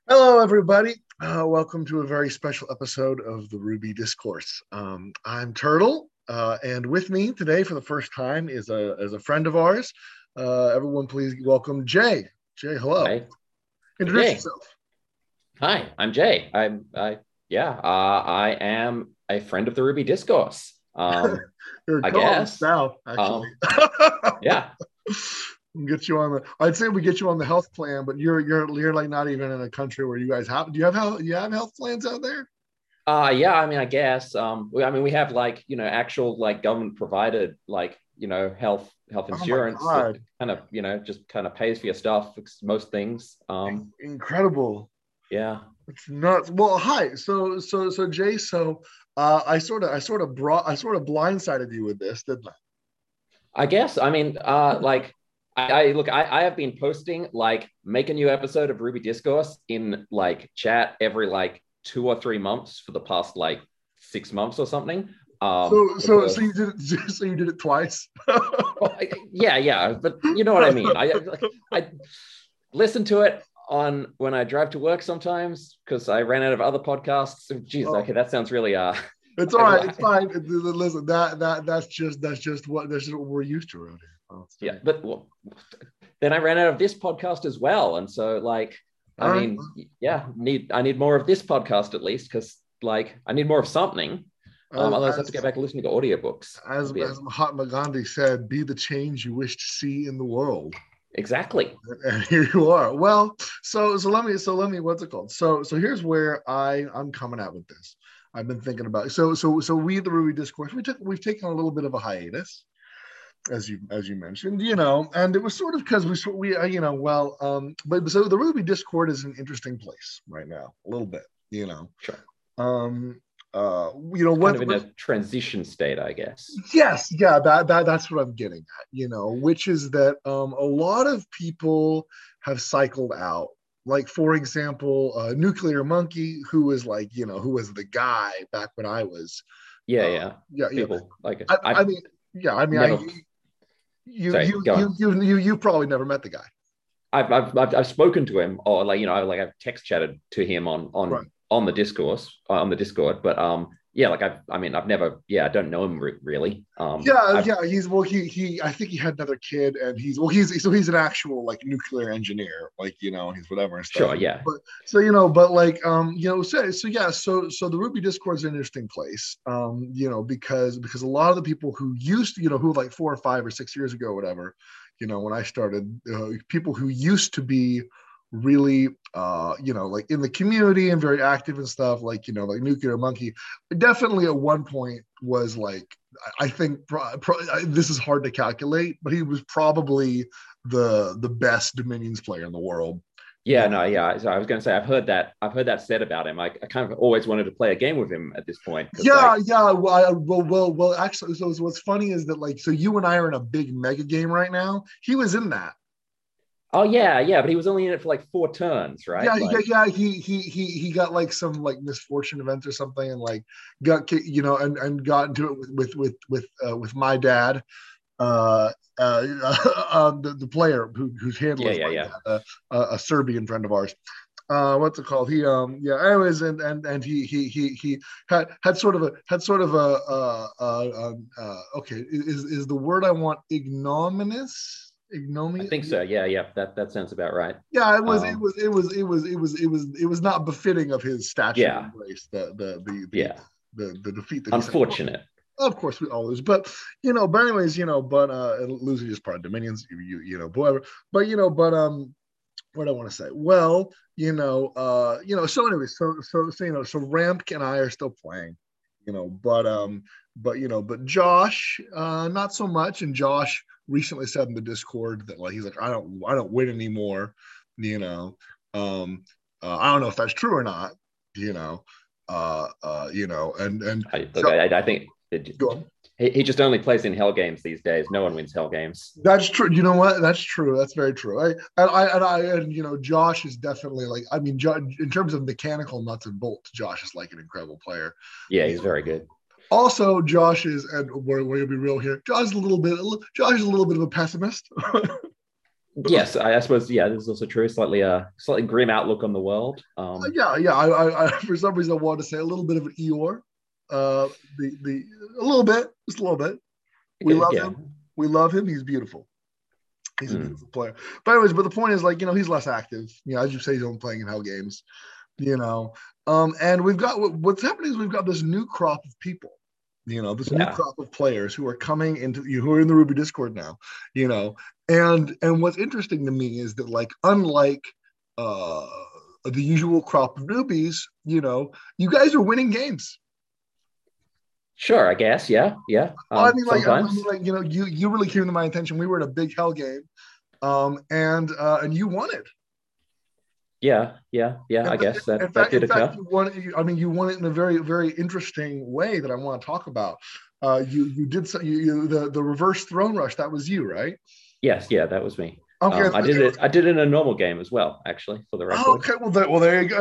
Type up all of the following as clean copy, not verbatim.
Hello, everybody. Welcome to a very special episode of the Ruby Discourse. I'm Turtle, and with me today for the first time is a friend of ours. Everyone, please welcome Jay. Jay, hello. Hi. Introduce Jay. yourself. Hi, I'm Jay. I am a friend of the Ruby Discourse. You're I calling guess. south, actually. Um, yeah. Get you on the. I'd say we get you on the health plan, but you're like not even in a country where you guys have. Do you have health? You have health plans out there? Yeah, I guess. We have actual like government provided health Oh my insurance that God, kind of, just kind of pays for your stuff, most things. incredible! Yeah. It's nuts. Well, hi. So Jay. I sort of blindsided you with this, didn't I? I guess. I have been posting like make a new episode of Ruby Discourse in like chat every like 2 or 3 months for the past like 6 months or something. So you Because did it. So you did it twice. well, yeah, but you know what I mean. I listen to it on when I drive to work sometimes because I ran out of other podcasts. So, geez, Oh, okay, that sounds really it's all right. It's fine. Listen, that's just what we're used to around here. Oh, yeah, but well, then I ran out of this podcast as well, and so like, I all right. mean, yeah, I need more of this podcast at least because like I need more of something. As Otherwise, I have to go as back and listen to audiobooks. as, That'd be as Mahatma Gandhi said, "Be the change you wish to see in the world." exactly. And here you are. Well, so let me what's it called? So here's where I'm coming out with this. I've been thinking about it. So we the Ruby Discourse we've taken a little bit of a hiatus, as you mentioned, and it was sort of because we but so the Ruby Discord is an interesting place right now, a little bit, Sure. um It's kind what of in a transition state, I guess. yes, yeah, that's what I'm getting at, which is that a lot of people have cycled out. Like, for example, Nuclear Monkey, who was like, who was the guy back when I was, Yeah, uh, yeah. yeah, yeah. People like it. I mean, yeah, I mean, Never. Sorry, go on. you probably never met the guy, I've spoken to him, or I've text chatted to him right? on the discourse on the Discord, but yeah, I've never, yeah, I don't know him really. Yeah, I've yeah. He I think he had another kid, and he's an actual like nuclear engineer, like, he's whatever and stuff. Sure, yeah, But so but like so yeah, so the Ruby Discord is an interesting place, because a lot of the people who used to, who like 4 or 5 or 6 years ago, whatever, when I started, people who used to be really like in the community and very active and stuff, like, like Nuclear Monkey definitely at one point was like, I think this is hard to calculate, but he was probably the best Dominions player in the world. yeah, no, yeah. So I was going to say I've heard that said about him. I kind of always wanted to play a game with him at this point because Yeah, like, yeah. Well. Actually, so what's funny is that, like, so you and I are in a big mega game right now. He was in that. oh yeah, but he was only in it for like 4 turns, right? Yeah, Like, yeah. He got like some like misfortune event or something, and like and got into it with my dad, the player whose handler yeah, is yeah, my yeah, dad, a Serbian friend of ours. What's it called? He yeah. Anyways, and he had sort of a okay, is the word I want ignominious? I Ignominious? think so. Yeah, yeah. That sounds about right. Yeah, Um, it was not befitting of his stature yeah, and grace, yeah. the defeat that he suffered. Unfortunate. Of course, we all lose, but anyways, losing is part of Dominions, whatever. But what I want to say? Well, so anyways, so Ramp and I are still playing, but Josh, not so much. And Josh recently said in the Discord that, like, he's like, I don't win anymore, you know. I don't know if that's true or not, you know. And I look. so I think go on. he just only plays in hell games these days. No one wins hell games. That's true. You know what? That's true. That's very true. And Josh is definitely, like, I mean, in terms of mechanical nuts and bolts, Josh is like an incredible player. Yeah, You he's very good. Also, Josh is, and we're going to be real here. Josh is a little bit of a pessimist. Yes, I suppose. Yeah, this is also true. Slightly grim outlook on the world. Yeah. I for some reason I wanted to say a little bit of an Eeyore. Uh, the a little bit, just a little bit. We Okay, love yeah. him. We love him. He's beautiful. He's a Mm. beautiful player. But anyways, but the point is, like, he's less active. As you say, he's only playing in hell games. You know, and we've got what's happening is we've got this new crop of people. This new Yeah. crop of players who are coming into who are in the Ruby Discord now. You know, and what's interesting to me is that, like, unlike uh the usual crop of newbies, you guys are winning games. Sure, I guess. Yeah, yeah. I mean, Sometimes. like, you really came to my attention. We were in a big hell game, and you won it. Yeah, yeah, yeah. In, I guess in that fact, did occur. you won. I mean, you won it in a very, very interesting way that I want to talk about. You did the reverse throne rush. That was you, right? Yes, yeah, that was me. Okay. I did it. I did it in a normal game as well, actually, for the record. Okay. Well, there you go.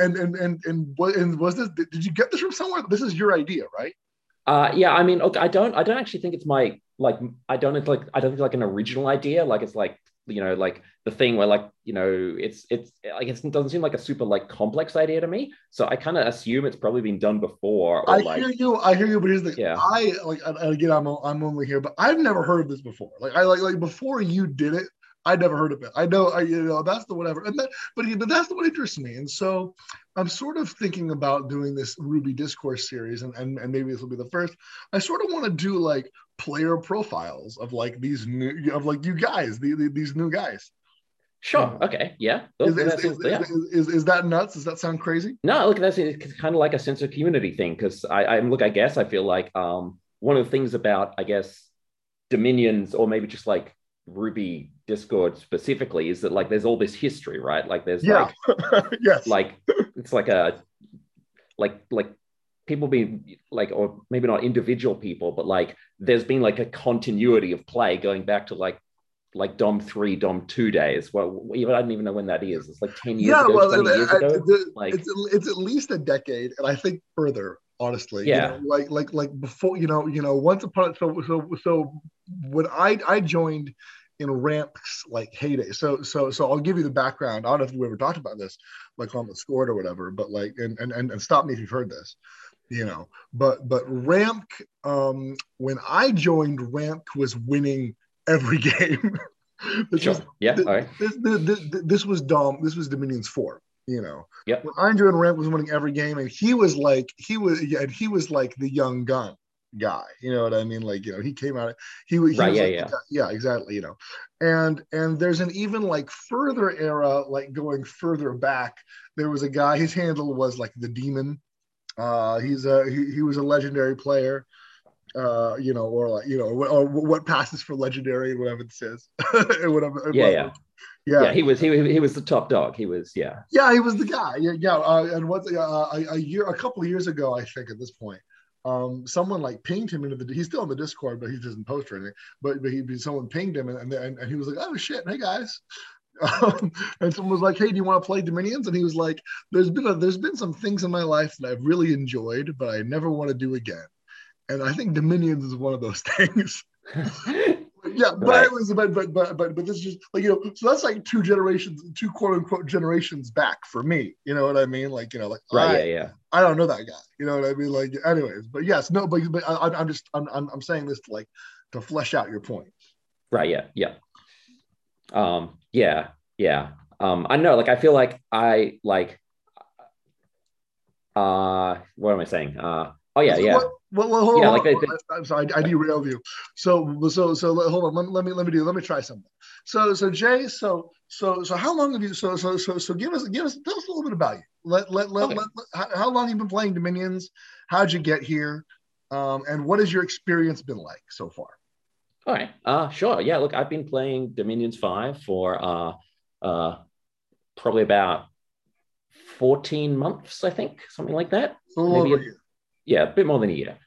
And was this? Did you get this from somewhere? This is your idea, right? Yeah. I mean, look, I don't actually think it's my like. I don't think like an original idea. Like it's like like the thing where like it's like it doesn't seem like a super like complex idea to me. So I kind of assume it's probably been done before or I like hear you. I hear you. But here's the yeah. I like and again. I'm only here, but I've never heard of this before. Like I like before you did it. I never heard of it. I know. That's the whatever. But that's the what interests me. And so I'm sort of thinking about doing this Ruby Discourse series, and maybe this will be the first. I sort of want to do like player profiles of like these new of like you guys, these new guys. You Sure. know, Okay. Yeah. Look, that seems yeah. is that nuts? Does that sound crazy? No, look, that's it's kind of like a sense of community thing because I'm look, I guess I feel like one of the things about I guess Dominions or maybe just like Ruby Discord specifically is that like there's all this history, right? Like there's Yeah. Yes. like it's like a like people being like or maybe not individual people, but like there's been like a continuity of play going back to like Dom 3, Dom 2 days. Well, even I don't even know when that is. It's like 10 years Yeah, ago, well, 20 years ago. Like, it's at least a decade, and I think further. Honestly, yeah. like before, once upon so when I joined in Ramp's like heyday. So I'll give you the background. I don't know if we ever talked about this, like on the Discord or whatever, but like and stop me if you've heard this, But Ramp, when I joined, Ramp was winning every game. this was Sure. Yeah. All right. this was Dominion's 4. Yep. When Andre and Ramp was winning every game, and he was like the young gun guy. You know what I mean? Like he came out. He Right. was Yeah. like Yeah. yeah, exactly. And there's an even like further era, like going further back. There was a guy. His handle was like the Demon. He was a legendary player. Or like or what passes for legendary, whatever it says, whatever. Yeah. Yeah. Yeah. Yeah, He was the top dog. He was yeah. yeah, he was the guy. Yeah. And what a couple of years ago, I think at this point, someone like pinged him into the. He's still in the Discord, but he doesn't post or anything. But someone pinged him, and he was like, "Oh shit, hey guys." And someone was like, "Hey, do you want to play Dominions?" And he was like, there's been some things in my life that I've really enjoyed, but I never want to do again." And I think Dominions is one of those things. Yeah, but Right. it was but this is just like so that's like two quote unquote generations back for me. You know what I mean? Like like Right. Yeah. Yeah. I don't know that guy. You know what I mean? Like anyways, but yes, no, but I'm just I'm saying this to like to flesh out your point. Right. Yeah. Yeah. Yeah. Yeah. I know. Like I feel like I like what am I saying? Oh yeah. So Yeah. hold Yeah. on. Like they, I'm sorry, I derailed you. So hold on. Let me try something. So Jay, so how long have you? So give us tell us a little bit about you. okay. How long have you been playing Dominions? How'd you get here? And what has your experience been like so far? All right. Sure. Yeah. Look, I've been playing Dominions 5 for probably about 14 months, I think, something like that. So a little Maybe over a year. yeah, a bit more than a year.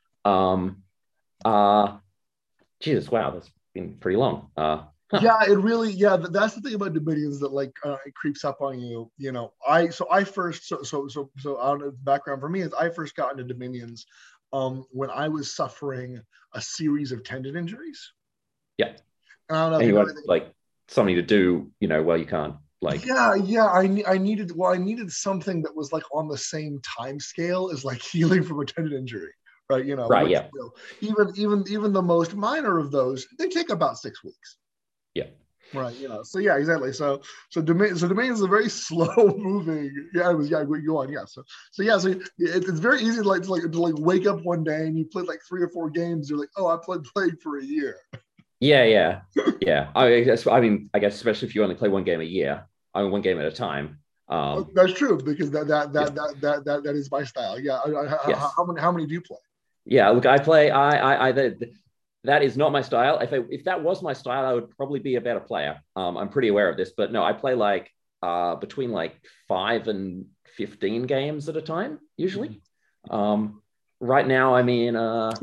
Uh Jesus, wow, that's been pretty long. Huh. Yeah, it really, yeah, that's the thing about Dominions that like it creeps up on you. I first out of background for me is I first got into Dominions when I was suffering a series of tendon injuries. Yeah. I don't know if And you you know want anything. like something to do, while you can't like. Yeah. I needed something that was like on the same time scale as like healing from a tendon injury, right? Right. Which, Yeah. even the most minor of those, they take about 6 weeks. Yeah. Right, so yeah, exactly. Domain is a very slow moving. Yeah, it was. Yeah, go on. Yeah, it's very easy to wake up one day and you play like 3 or 4 games. You're like, oh, I played for a year. Yeah. Yeah. Yeah. I mean, I guess especially if you only play one game a year, I mean, one game at a time. That's true because Yeah. that is my style. Yeah, Yes. how many do you play? Yeah. Look, I play. That is not my style. If that was my style, I would probably be a better player. I'm pretty aware of this, but no, I play like between like 5 and 15 games at a time usually. Right now, I'm in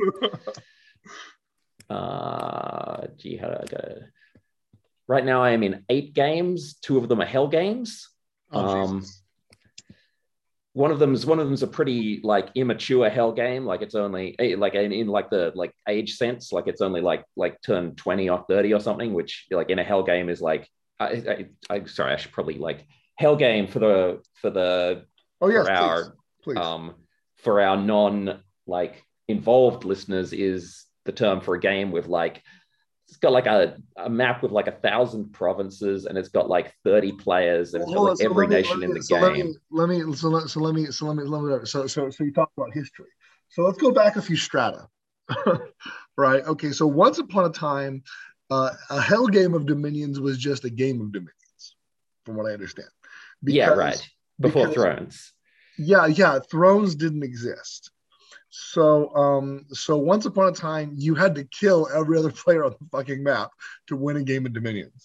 how do I go? Right now, I am in 8 games. 2 of them are hell games. Oh Um, Jesus! one of them's a pretty like immature hell game. Like it's only like in like the like age sense, like it's only like turn 20 or 30 or something, which like in a hell game is like sorry, I should probably like hell game Oh yes, for please, our please. um for our non like involved listeners is the term for a game with like it's got like a map with like 1,000 provinces and it's got like 30 players and Well, it's got hold like on. So every let me nation in the game. so you talk about history. So let's go back a few strata, right? Okay. So once upon a time, a hell game of Dominions was just a game of Dominions, from what I understand, Yeah, right. because Before because Thrones. yeah, thrones didn't exist. So once upon a time, you had to kill every other player on the fucking map to win a game of Dominions.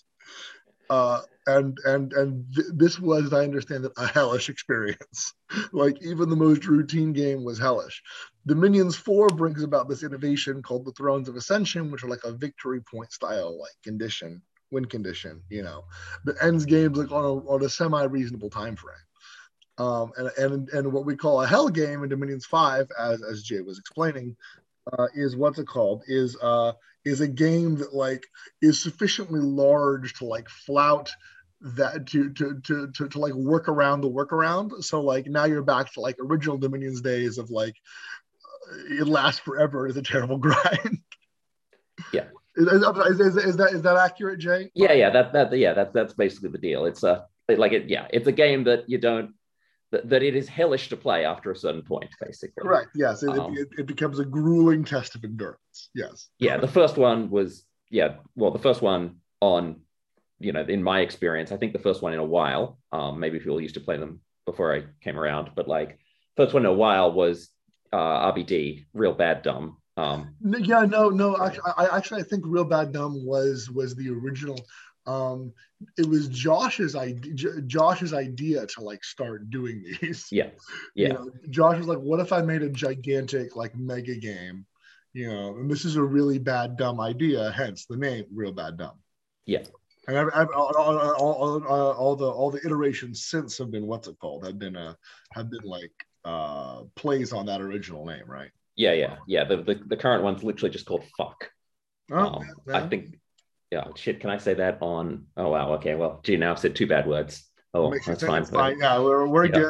This was, as I understand it, a hellish experience. Like even the most routine game was hellish. Dominions 4 brings about this innovation called the Thrones of Ascension, which are like a victory point style like condition, win condition, that ends games like on a semi reasonable time frame. And what we call a hell game in Dominions 5, as Jay was explaining, is what's it called? Is a game that like is sufficiently large to like flout that to like work around the workaround. So like now you're back to like original Dominions days of like it lasts forever is a terrible grind. Yeah. Is that accurate, Jay? Yeah. That's basically the deal. It's it's a game that you don't that it is hellish to play after a certain point, basically. Correct. Yes, Um, it becomes a grueling test of endurance. Yes. yeah, the first one was the first one on in my experience, I think the first one in a while. Maybe people used to play them before I came around, but like first one in a while was RBD, Real Bad Dumb. Yeah, no. Right. I think Real Bad Dumb was the original. Um, it was Josh's idea to like start doing these. Yeah, yeah, Josh was like, "What if I made a gigantic like mega game?" And this is a really bad dumb idea, hence the name Real Bad Dumb. yeah, And all the iterations since have been what's it called? Have been like plays on that original name, right? yeah. The current one's literally just called Fuck. Oh, I yeah. think, yeah, shit. Can I say that on? Oh wow. Okay. Well, gee, now I've said 2 bad words. Oh, Makes it that's fine. it's fine. Yeah, we're Yeah, good.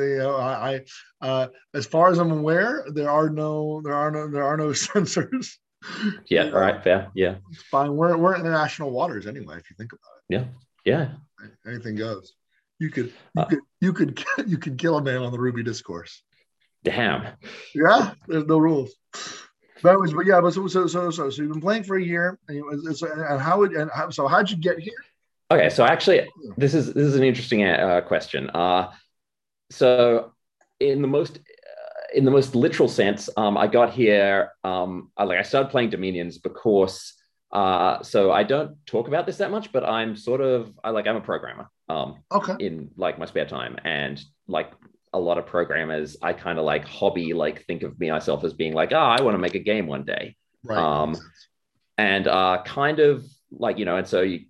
As far as I'm aware, there are no censors. yeah. All right. Fair. Yeah, It's fine. We're international waters anyway. If you think about yeah, yeah. it, anything goes. You could you Uh, could you could you could kill a man on the Ruby Discourse. damn. Yeah, there's no rules. But yeah, but so you've been playing for a year, and how'd you get here? Okay. So actually, this is an interesting question. So in the most literal sense, I got here. I started playing Dominions because. So I don't talk about this that much, but I'm sort of I'm a programmer. Okay, In like my spare time, and like a lot of programmers, I kind of like hobby think of myself as being like, I want to make a game one day. right, makes Um, sense. and kind of and so you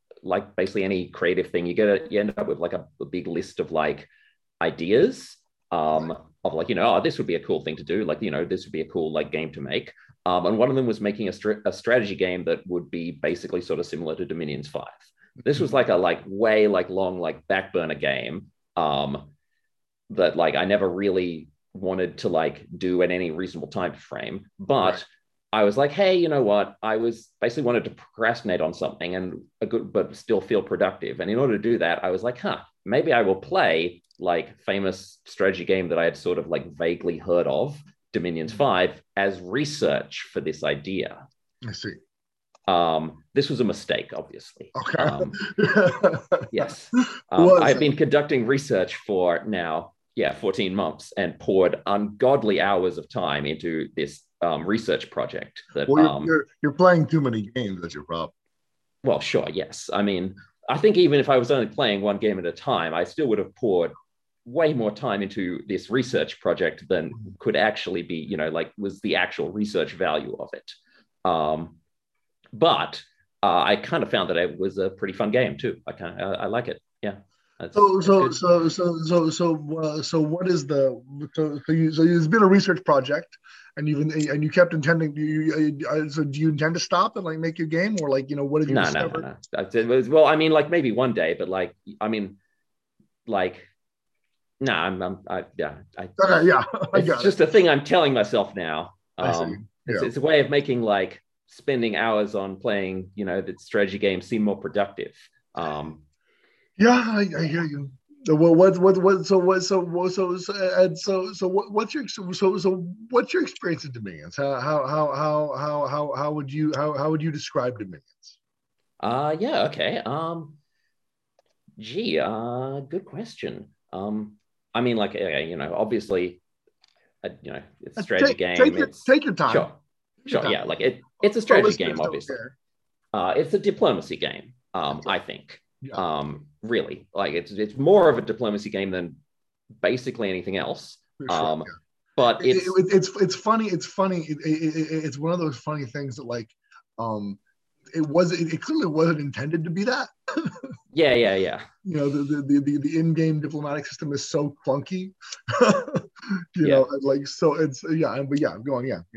basically any creative thing, you end up with like a big list of like ideas. of like, oh, this would be a cool thing to do. Like, this would be a cool like game to make. And one of them was making a strategy game that would be basically sort of similar to Dominions 5. This was like a way long like back burner game that like I never really wanted to like do at any reasonable time frame. But right. I was like, hey, you know what? I was basically wanted to procrastinate on something and but still feel productive. And in order to do that, I was like, maybe I will play like famous strategy game that I had sort of like vaguely heard of, Dominions 5, as research for this idea. I see. This was a mistake, obviously. Okay. Yes. I've been conducting research for now, 14 months and poured ungodly hours of time into this research project. You're playing too many games. That's your problem. Well, sure, yes. I mean, I think even if I was only playing one game at a time, I still would have poured way more time into this research project than could actually be, was the actual research value of it. But I kind of found that it was a pretty fun game too. I like it. Yeah. So what is it's been a research project, and you kept intending. So do you intend to stop and like make your game, or like what have you discovered? No. Well, I mean, like maybe one day, but like I mean, like no, it's just a thing I'm telling myself now. It's a way of making like spending hours on playing, the strategy game seem more productive. Yeah, I hear you. Well, what's your experience in Dominions? How would you describe Dominions? Yeah, okay. Good question. I mean, like, obviously, it's a strategy game. Take your time. Sure. Yeah, like it's a strategy game, obviously. It's a diplomacy game, I think. Yeah. Really, like it's more of a diplomacy game than basically anything else. Sure, but it's funny. It's one of those funny things that like, it clearly wasn't intended to be that. Yeah. The in-game diplomatic system is so clunky. Know, like so it's but go on, yeah.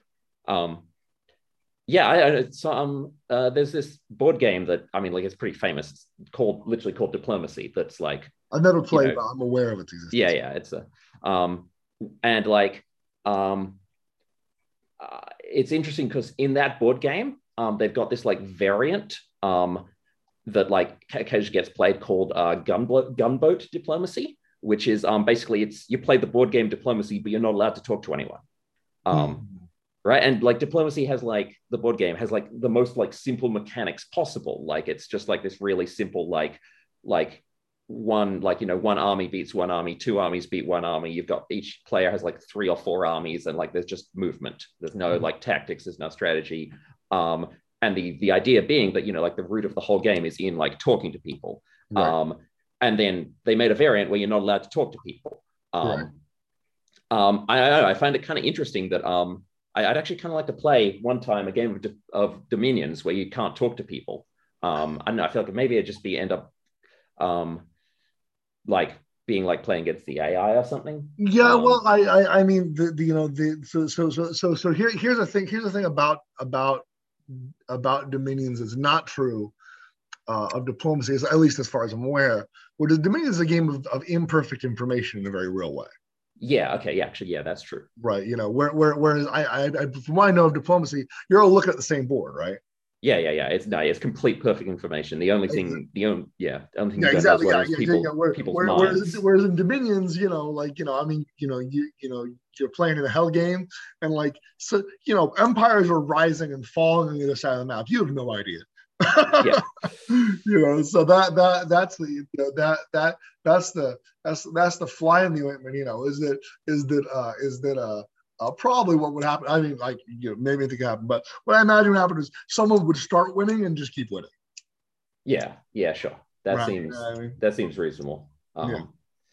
There's this board game that I mean, like it's pretty famous. It's literally called Diplomacy. That's like I've never played, but I'm aware of its existence. Yeah. It's and like it's interesting because in that board game, they've got this like variant that like occasionally gets played called gunboat diplomacy, which is basically you play the board game Diplomacy, but you're not allowed to talk to anyone. Right. And like Diplomacy has like the board game has like the most like simple mechanics possible. Like it's just like this really simple, like one army beats one army, two armies beat one army. You've got each player has like 3 or 4 armies, and like there's just movement. There's no like tactics, there's no strategy. And the idea being that, like the root of the whole game is in like talking to people. Right. And then they made a variant where you're not allowed to talk to people. Right. I find it kind of interesting that I'd actually kind of like to play one time a game of Dominions where you can't talk to people. I don't know. I feel like maybe it'd just end up like being like playing against the AI or something. Yeah, well, I mean here's the thing. Here's the thing about Dominions is not true of Diplomacy, at least as far as I'm aware. Where the Dominions is a game of imperfect information in a very real way. Yeah. Okay. Yeah. Actually, yeah, that's true. Right. Whereas I from what I know of Diplomacy, you're all looking at the same board, right? Yeah. It's complete perfect information. The only thing, people's minds. Whereas in Dominions, I mean, you're playing in a hell game, and like, so, empires are rising and falling on the other side of the map. You have no idea. Yeah. So that's the fly in the ointment. Is that probably what would happen. I mean, like, maybe it could happen, but what I imagine would happen is someone would start winning and just keep winning. Yeah, sure. That seems reasonable. No,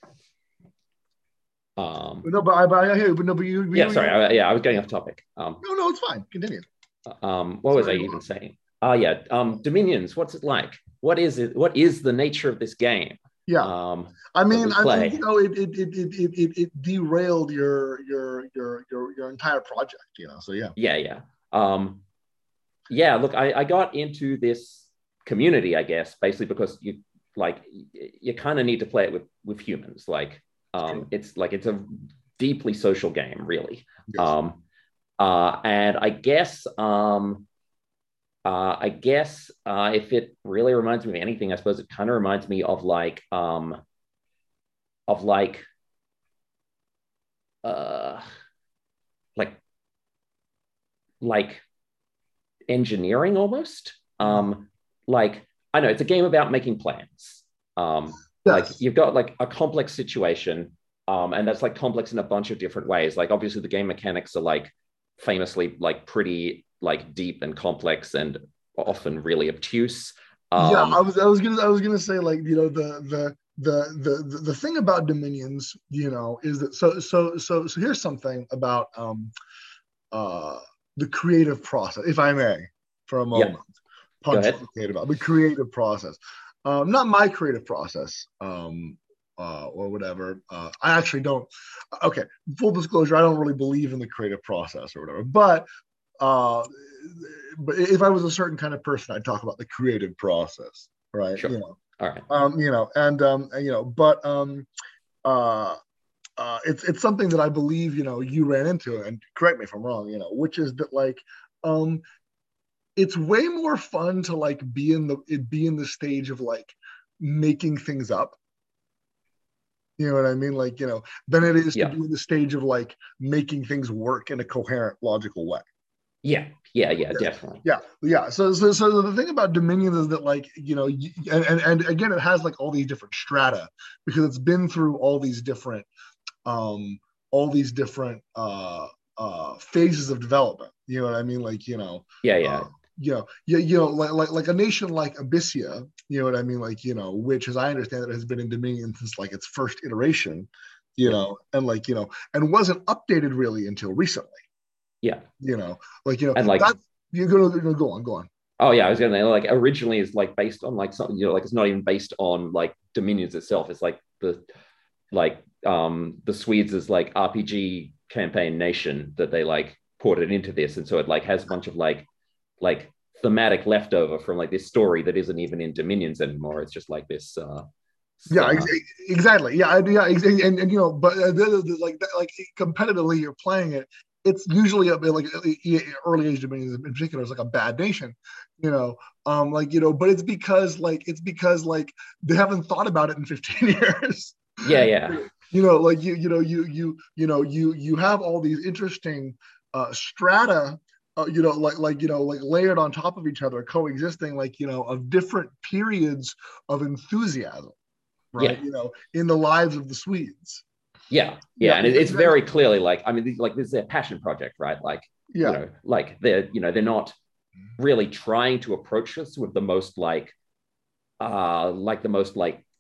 but I hear you. But you. Yeah, sorry. I was getting off topic. No, it's fine. Continue. What was I even saying? Dominions. What's it like? What is it? What is the nature of this game? Yeah. I that mean, we play. you know, it derailed your entire project, you know. So yeah. Yeah, yeah. Um, yeah, look, I got into this community, I guess, basically because you kind of need to play it with humans. True. It's a deeply social game, really. Yes. And if it really reminds me of anything, I suppose it kind of reminds me of uh like like engineering almost. Mhm. Like I know it's a game about making plans. Like Yes. you've got like a complex situation, and that's like complex in a bunch of different ways. Like obviously the game mechanics are like famously like pretty like deep and complex and often really obtuse. Yeah, Um, I was gonna say, like, you know, the thing about Dominions, you know, is that so here's something about uh the creative process, if I may, for a yeah, moment, go ahead. pontificate about the creative process. Not my creative process, or whatever. I actually don't. Okay, full disclosure, I don't really believe in the creative process or whatever. Uh, but if I was a certain kind of person, I'd talk about the creative process, right? Sure. All right. You know, and, you know, uh, it's something that I believe, you know, you ran into, and correct me if I'm wrong, you know, which is that, like, um, it's way more fun to like be in the stage of like making things up. You know what I mean? Like, you know, than it is to Yeah. be in the stage of like making things work in a coherent, logical way. Yeah. Yeah. Yeah. Definitely. Yeah. So the thing about Dominion is that, like, you know, and again, it has like all these different strata because it's been through um all these different phases of development. You know what I mean? Like, Yeah. Yeah. like a nation like Abyssia, you know what I mean? Like, you know, which, as I understand it, has been in Dominion since like its first iteration, you Yeah. know, and like, you know, and wasn't updated really until recently, Yeah. you know, like, you know, And like that's you're gonna go on. oh yeah, I was gonna like originally is like based on like something like it's not even based on like Dominions itself. It's like the Swedes is like RPG campaign nation that they like ported into this, and so it like has a bunch of like thematic leftover from like this story that isn't even in Dominions anymore. It's just like this. Yeah, exactly. Yeah, and you know, but like that, like competitively, you're playing it. It's usually like early age Dominions in particular is like a bad nation, you know. Like, you know, but it's because like they haven't thought about it in 15 years. Yeah, yeah, You know, like you have all these interesting strata, you know, you know, like layered on top of each other, coexisting, like, you know, of different periods of enthusiasm, right? yeah. You know, in the lives of the Swedes. Yeah, yeah, Yeah, and it's very clearly like I mean, like this is their passion project, right? Like yeah, like they're not really trying to approach this with the most like the most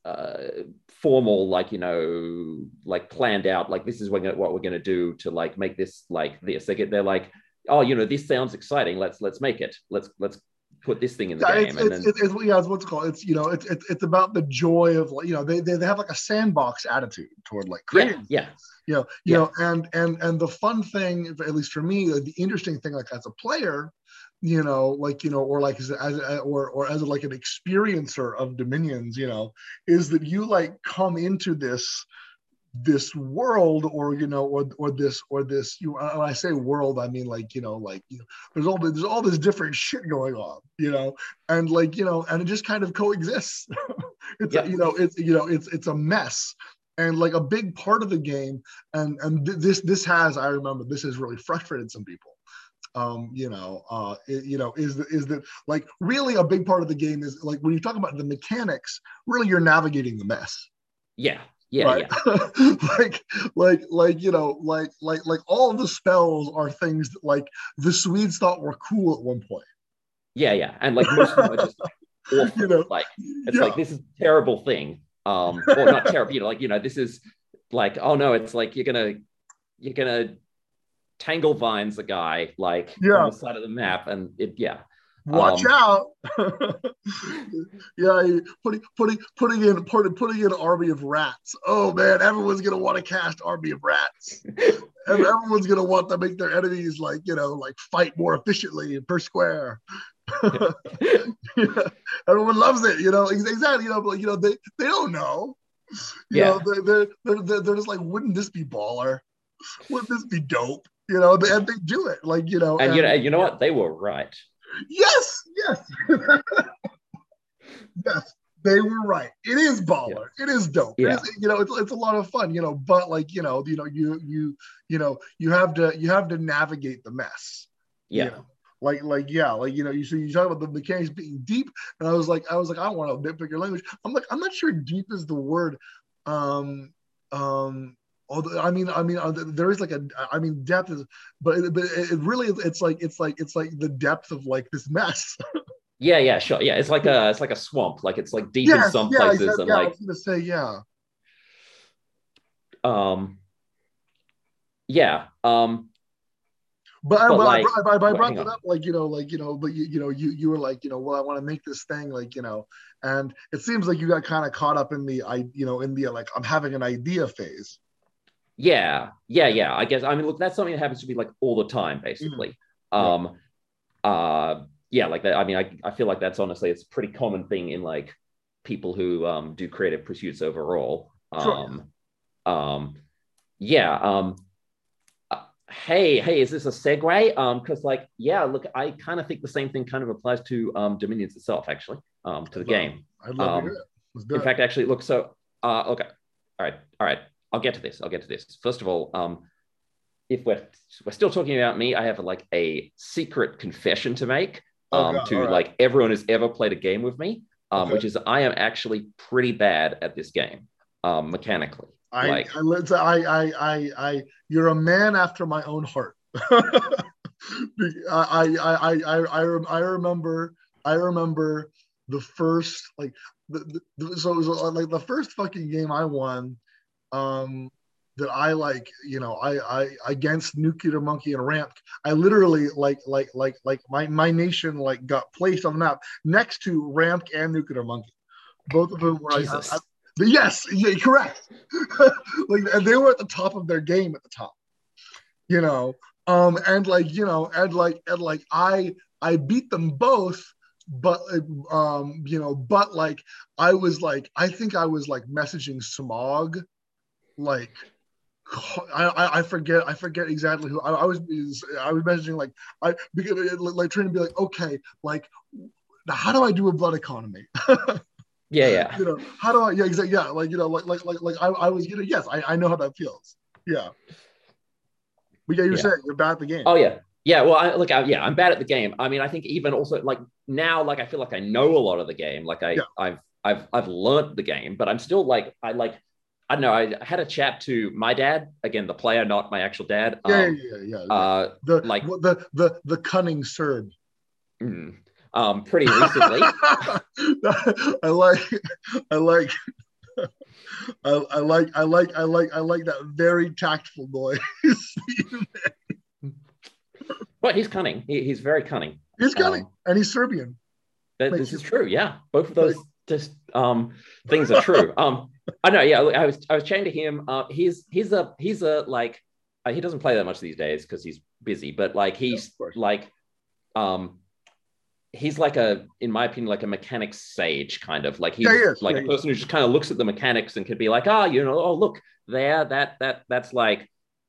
formal like planned out like this is what we're gonna do to like make this like this. They're like oh this sounds exciting. Let's make it. Let's put this thing in the yeah. game and then Yeah, it's what's it called. It's, you know, it's about the joy of, like, you know, they have like a sandbox attitude toward like yeah, creating yeah, things. yeah, And the fun thing, at least for me, like, the interesting thing, like as a player, you know, like, you know, or like or as like an experiencer of Dominions, you know, is that you like come into this world, or, you know, or this, you, when I say world, I mean, like, you know, like, you know, there's all this different shit going on, you know, and like, you know, and it just kind of coexists. It's a, yeah, you know, it's a mess. And like a big part of the game, this has, I remember, this has really frustrated some people, you know, you know, is that like really a big part of the game is like when you talk about the mechanics, really you're navigating the mess, yeah, yeah, right? yeah, like you know, like all of the spells are things that like the Swedes thought were cool at one point. yeah, yeah, and like most of them are just like You awful. know, Like it's yeah. like this is a terrible thing. Or not terrible, like this is like oh no, it's like you're gonna tangle vines a guy like on Yeah, the side of the map and it yeah. Watch out. Yeah, putting in Army of Rats. Oh man, everyone's gonna want to cast Army of Rats. Everyone's gonna want to make their enemies like, like fight more efficiently per square. Yeah, everyone loves it, exactly. But they don't know. Yeah. They're just like, wouldn't this be baller? Wouldn't this be dope? And they do it, And and you know what? They were right. yes, yes. Yes, they were right. It is baller. Yeah. It is dope. It Yeah. is, it's a lot of fun, but like, you have to navigate the mess, you Yeah. know. Yeah, you talk about the mechanics being deep, and I want to nitpick your language. I'm not sure deep is the word. Although there is like depth is, but it really it's like the depth of like this mess. Yeah, yeah, sure. Yeah, it's like a swamp. Like it's like deep in Yes, some yeah, places exactly. and Yeah, I like was gonna say, yeah. um yeah. But But but I like brought, I brought hang that on. up, but you were like, well, I want to make this thing, and it seems like you got kind of caught up in the like, I'm having an idea phase. Yeah, yeah, yeah. I guess I mean look, that's something that happens to me like all the time, Mm, basically. right. Um yeah, like that. I mean, I feel like that's honestly it's a pretty common thing in like people who do creative pursuits overall. Sure. Um yeah. Hey, is this a segue? Because like, yeah, look, I kind of think the same thing kind of applies to Dominions itself, actually, to the game. I'd love to hear Um, it. Let's do in it. fact, actually, look, so okay, all right, I'll get to this. First of all, if we're still talking about me, I have like a secret confession to make Oh God. All to right. like everyone who's ever played a game with me, Okay. which is I am actually pretty bad at this game mechanically. I, Like, you're a man after my own heart. I remember, the first, like, so it was like the first fucking game I won, um, that I like, I against Nuclear Monkey and Ramp. I literally like my nation like got placed on the map next to Ramp and Nuclear Monkey. Both of them were Jesus. yes, yeah, correct. Like, and they were at the top of their game at the time, you know. And like, I beat them both, but but like I think I was like messaging Smog, like I forget exactly who I was messaging, like because, like trying to be like, okay, like how do I do a blood economy? Yeah, yeah. How do I, yeah, exactly, yeah, like, I was, yes, I know how that feels. Yeah. But yeah, you're Yeah. saying you're bad at the game. Oh yeah, yeah. Well, yeah, I'm bad at the game. I mean, I think even also like now, like I feel like I know a lot of the game. Like Yeah. I've learned the game, but I'm still like I don't know. I had a chat to my dad again, the player, not my actual dad. Yeah. The Like the cunning Serb. mm, pretty recently. I like I like I like that very tactful noise. But he's cunning. He's very cunning. He's cunning, and he's Serbian. This is true. Yeah, both of Like, those just things are true. I know. Yeah, I was chatting to him. He's a like he doesn't play that much these days because he's busy. But like he's like he's like in my opinion, like a mechanics sage kind of like he's like a person who just kind of looks at the mechanics and could be like, oh look there, that's like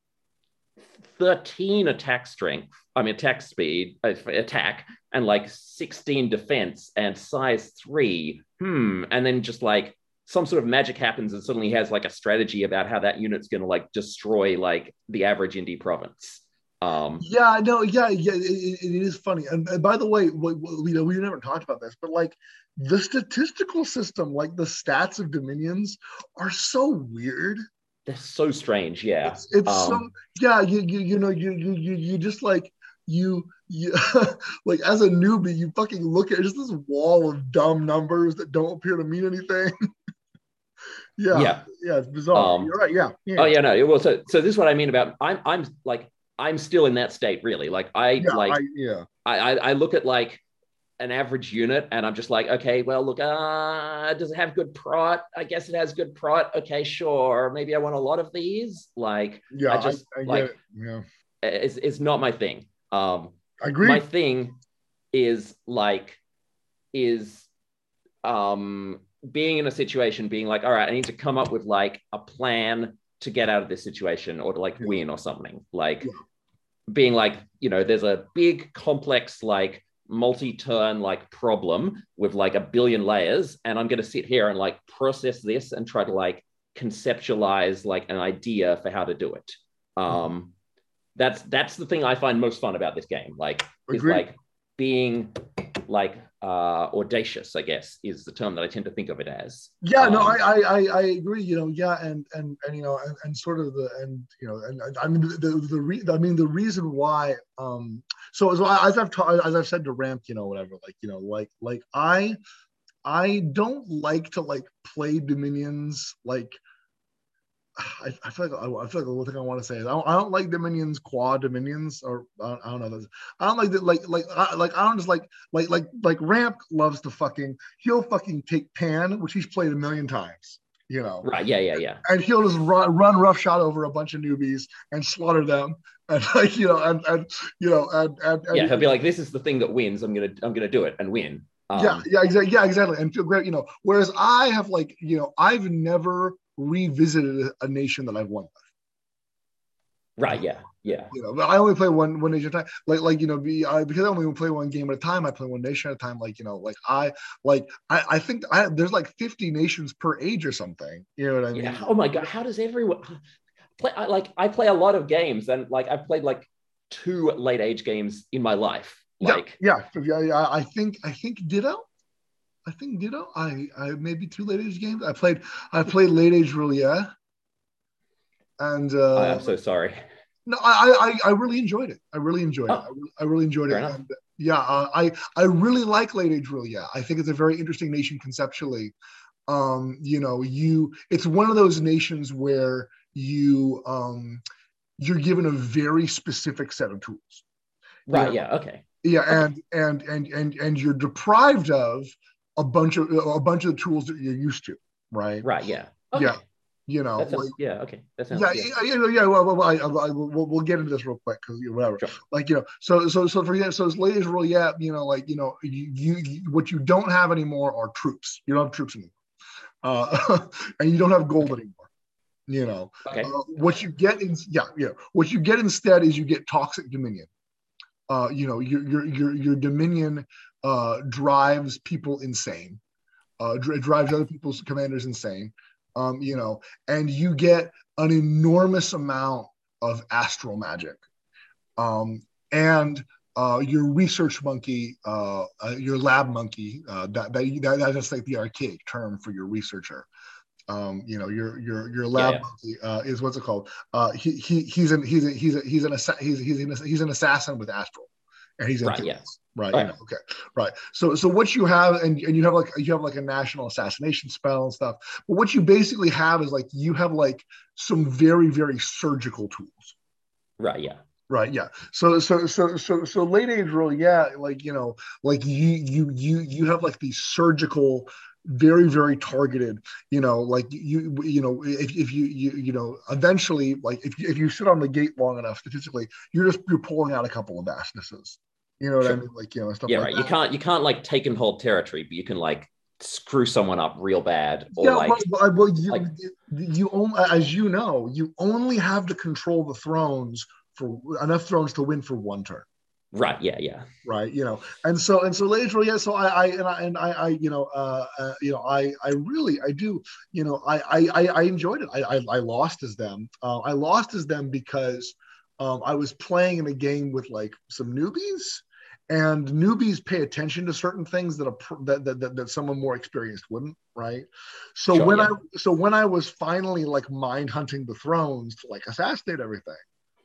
13 attack strength. I mean attack speed, attack, and like 16 defense and size 3. And then just like some sort of magic happens and suddenly he has like a strategy about how that unit's going to like destroy like the average indie province. Yeah, no, yeah, it is funny. And by the way, we never talked about this, but like the statistical system, like the stats of Dominions, are so weird. They're so strange. Yeah. It's so, yeah. You just like you like as a newbie, you fucking look at just this wall of dumb numbers that don't appear to mean anything. Yeah. Yeah, it's bizarre. You're right. Yeah. Oh yeah, no. Well, so this is what I mean about I'm like I'm still in that state really. Like I look at like an average unit, and I'm just like, okay, well, look, does it have good prot? I guess it has good prot. Okay, sure. Maybe I want a lot of these. Like, Yeah, I just I get like it. Yeah, it's not my thing. I My agree. thing is like is being in a situation, being like, all right, I need to come up with like a plan to get out of this situation or to like Yeah, win or something. Like yeah, being like, there's a big complex like multi-turn like problem with like a billion layers, and I'm going to sit here and like process this and try to like conceptualize like an idea for how to do it. mhm. um that's the thing I find most fun about this game, like is Agreed. like being like audacious, I guess is the term that I tend to think of it as. Yeah, no, I agree. Yeah, and sort of and I mean I mean the reason why so as I've said to Ramp, whatever, like I don't like to like play Dominions like I feel like I feel like the one thing I want to say is I don't like Dominions quad Dominions or I don't know. I don't like that I don't just like Ramp loves to he'll fucking take Pan, which he's played a million times, Right, yeah. and he'll just run roughshod over a bunch of newbies and slaughter them, and like Yeah, he'll be like, this is the thing that wins, I'm gonna do it and win. yeah, exactly, and feel great. Whereas I have I've never revisited a nation that I've won. Right, yeah. But I only play one nation at a time. Because I only play one game at a time. I play one nation at a time. I think there's like 50 nations per age or something. You know what I mean? Yeah, oh my god, how does everyone play? I play a lot of games, and like I've played like 2 late age games in my life. Like, Yeah. I think Ditto. I think Ditto. I maybe 2 late age games. I played late age roulette, and I'm so sorry. no, I really enjoyed it. I really enjoyed it. Oh, I really enjoyed fair it. enough. And yeah, I really like late age roulette. I think it's a very interesting nation conceptually. It's one of those nations where you're given a very specific set of tools. You Right, know, yeah, okay. yeah, Okay. and you're deprived of a bunch of the tools that you're used to, right? Right, yeah. Yeah, Okay. That sounds, yeah, okay. That sounds, yeah, yeah. yeah. We'll get into this real quick because whatever. Sure. So for so as late as roulette, what you don't have anymore are troops. You don't have troops anymore, and you don't have gold Okay. anymore. You know, Okay. what you get in yeah, what you get instead is you get toxic dominion. Your dominion drives people insane. Drives other people's commanders insane. And you get an enormous amount of astral magic. And your research monkey, your lab monkey, that's like the archaic term for your researcher. Your Yeah, lab yeah. monkey is what's it called? He's an assassin with astral, and he's Right, yeah. amphibious. Right, Right. okay, right. So what you have, and you have like a national assassination spell and stuff. But what you basically have is like you have like some very very surgical tools. Right, yeah. Right. Yeah. So late age role. Yeah. Like you have like these surgical, very very targeted. Like if eventually like if you sit on the gate long enough, statistically, you're pulling out a couple of vastnesses. You know what I Sure. mean? Like stuff Yeah, like right. You that. can't like take and hold territory, but you can like screw someone up real bad, or Yeah. Well, like like you only, as you only have to control the thrones for enough thrones to win for one turn. right, yeah. Right, and so later, yeah, so I I really I do, I enjoyed it. I lost as them. I lost as them because I was playing in a game with like some newbies, and newbies pay attention to certain things that someone more experienced wouldn't, right? so Sure, when i yeah. so when I was finally like mind hunting the thrones to like assassinate everything,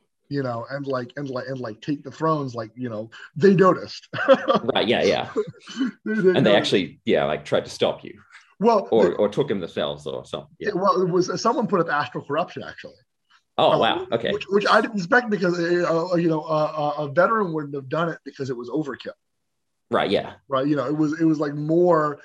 and take the thrones, they noticed. Right, yeah. They And they noticed. actually, yeah, like tried to stop you, Well, or took him themselves or something. Yeah. it was someone put up astral corruption actually, Oh, uh, wow. Okay. which I didn't expect because a veteran wouldn't have done it because it was overkill. Right. Yeah. right? It was like more,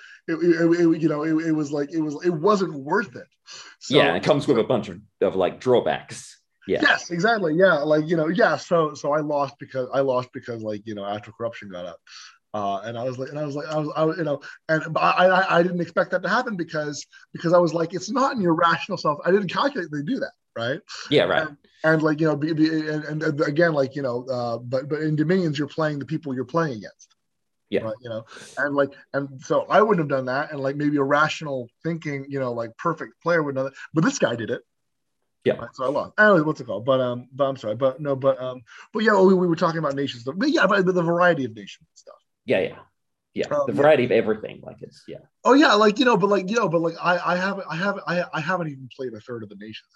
it wasn't worth it. Yeah. So, And it comes with a bunch of like drawbacks. Yeah. yes, exactly. Yeah, yeah. So I lost because after corruption got up, and I was, and I didn't expect that to happen because I was like, it's not in your rational self. I didn't calculate they do that, right? Yeah. Right. And like and again, but in Dominions you're playing the people you're playing against, Yeah. right? And so I wouldn't have done that, and like maybe a rational thinking, like perfect player would know that, but this guy did it. Yeah. Right, so I lost. I don't know what's it called, but I'm sorry, but no, but yeah, we were talking about nation stuff, but yeah, but the variety of nation stuff. Yeah. Yeah. Yeah. The Yeah. variety of everything. Like it's, yeah. Oh yeah, but like I haven't even played a third of the nations.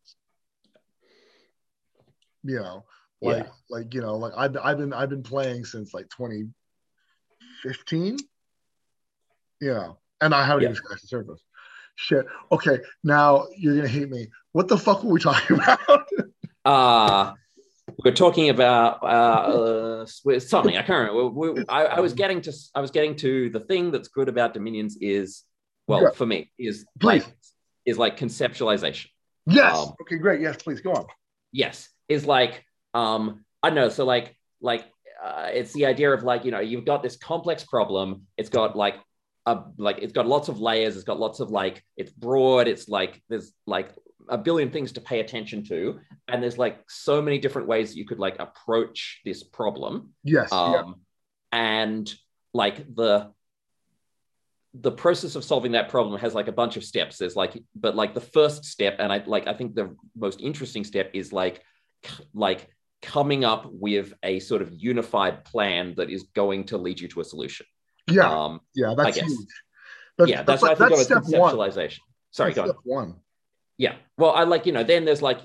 You know, Yeah. I've been playing since like 2015. And I haven't Yeah. even scratched the surface. Shit. Okay, now you're gonna hate me. What the fuck were we talking about? Uh we're talking about something I can't remember. I was getting to the thing that's good about Dominions is, well, Good. for me Please. is like conceptualization. Yes. Okay, great. Yes, please go on. Yes, is like I don't know. So it's the idea of like, you've got this complex problem. It's got it's got lots of layers. It's got lots of like, it's broad. It's like there's like a billion things to pay attention to, and there's like so many different ways that you could like approach this problem. Yes. Yeah. And like the process of solving that problem has like a bunch of steps. There's like, but like the first step, and I think the most interesting step is like coming up with a sort of unified plan that is going to lead you to a solution. Yeah. Yeah. That's I guess. huge. That's what I think of as conceptualization. One. Sorry, go on. Step one. Yeah. Well, I then there's like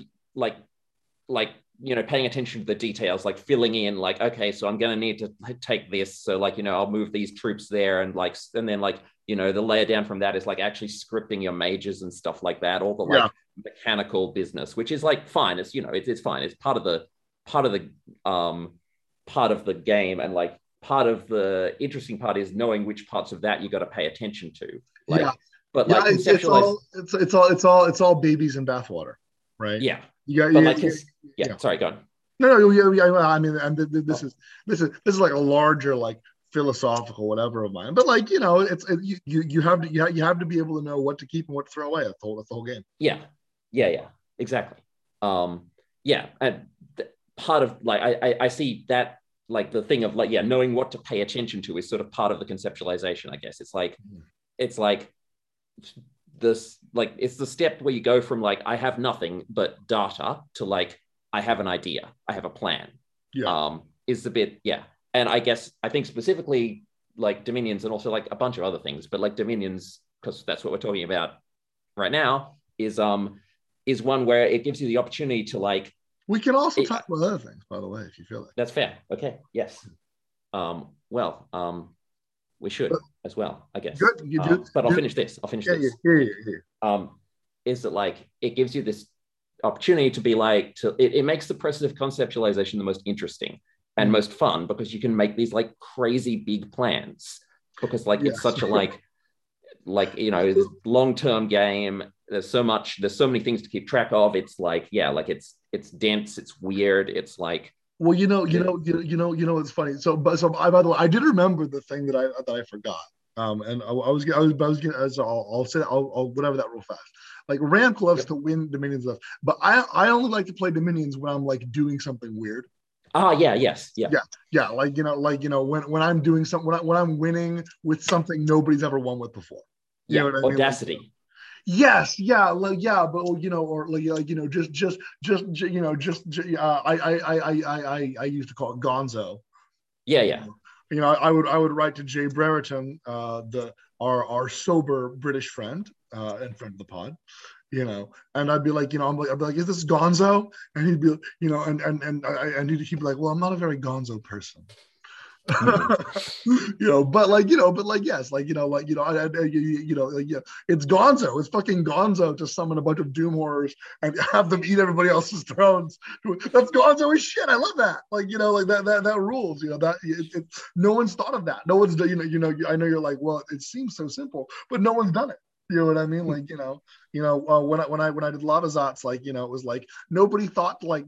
paying attention to the details, like filling in, like, okay, so I'm going to need to take this. So like, I'll move these troops there. And then the layer down from that is like actually scripting your mages and stuff like that. All the mechanical business, which is like, fine. It's, it's fine. It's part of the game. And like, part of the interesting part is knowing which parts of that you got to pay attention to. But like conceptualize, it's all babies in bathwater, right? Yeah. Yeah. Sorry, go on. No, yeah. I mean, and this is like a larger like philosophical whatever of mine, but like you have to be able to know what to keep and what to throw away. That's the whole game. Yeah, exactly. Yeah, and part of like I see that like the thing of like knowing what to pay attention to is sort of part of the conceptualization. I guess it's like this, like it's the step where you go from like I have nothing but data to like I have an idea, I have a plan. Is the bit. And I think specifically like Dominions and also like a bunch of other things, but like Dominions, because that's what we're talking about right now, is one where it gives you the opportunity to like. We can also talk about other things, by the way, if you feel like. That's fair. Okay. Yes. We should as well, I guess. Good. But I'll finish this. Yeah. Is that like it gives you this opportunity to be like it makes the process of conceptualization the most interesting and most fun, because you can make these like crazy big plans, because like it's such a like long-term game. There's so many things to keep track of. It's like it's dense, it's weird, it's like. Well, it's funny. By the way, I did remember the thing that I forgot. And I'll say I'll whatever that real fast. Like Ramp loves to win Dominions stuff, but I only like to play Dominions when I'm like doing something weird. Yes. Yeah. When I'm doing something, when I'm winning with something nobody's ever won with before. You know what I mean? Audacity. Yes, yeah, but I used to call it Gonzo. Yeah. I would write to Jay Brereton, our sober British friend and friend of the pod, and I'd be like, I'd be like, is this Gonzo? And he'd be, and he'd be like, well, I'm not a very Gonzo person. Mhm. But like, but like, yes, like, like, yeah, it's Gonzo. It's fucking Gonzo to summon a bunch of Doom horrors and have them eat everybody else's thrones. That's Gonzo as shit. I love that. Like, like that rules. No one's thought of that. No one's, I know you're like, well, it seems so simple, but no one's done it. You know what I mean? Like, when I did Lava Zots, like, it was like nobody thought, like,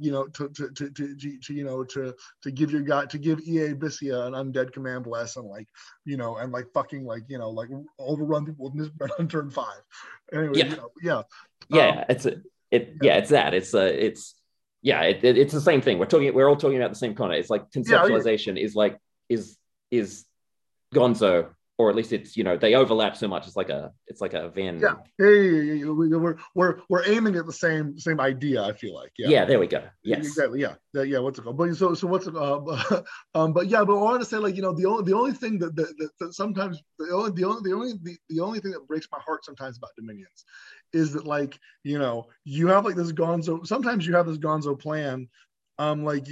to give your guy, to give EA Bissia an undead command blast and like, and like fucking like, like overrun people with Misbread on turn 5. Anyway, Yeah, yeah. yeah, it's that. It's the same thing. We're all talking about the same content. It's like conceptualization is Gonzo, or at least it's, they overlap so much. It's like a Venn. Yeah. Hey, we're aiming at the same idea. I feel like, yeah. Yeah, there we go. Yes. Exactly. Yeah. Yeah. What's it called? But so what's it? But yeah. But I want to say, like, the only thing that sometimes the only thing that breaks my heart sometimes about Dominions is that, like, you have like this Gonzo. Sometimes you have this Gonzo plan, like,